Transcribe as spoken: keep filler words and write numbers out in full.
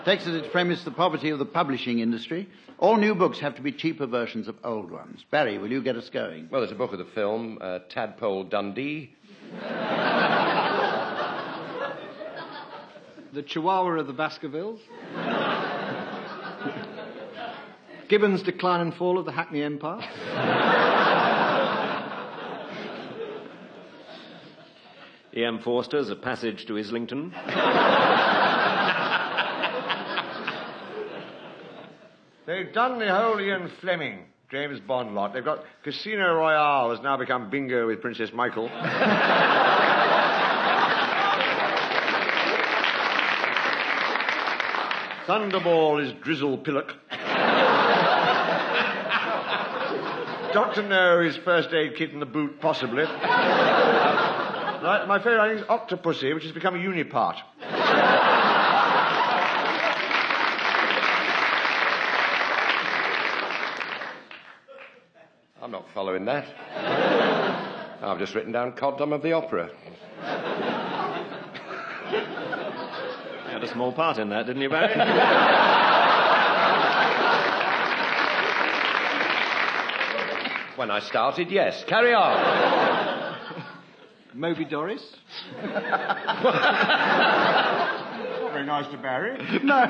Takes as its premise the poverty of the publishing industry. All new books have to be cheaper versions of old ones. Barry, will you get us going? Well, there's a book of the film, uh, Tadpole Dundee. The Chihuahua of the Baskervilles. Gibbon's Decline and Fall of the Hackney Empire. E M Forster's A Passage to Islington. They've done the whole Ian Fleming, James Bond lot. They've got Casino Royale has now become bingo with Princess Michael. Thunderball is Drizzle Pillock. Doctor No is First Aid Kit in the Boot, possibly. Right, my favourite, I think, is Octopussy, which has become a unipart. I'm not following that. I've just written down Coddom of the Opera. You had a small part in that, didn't you, Barry? When I started, yes. Carry on. Moby Doris. Very nice to Barry. No.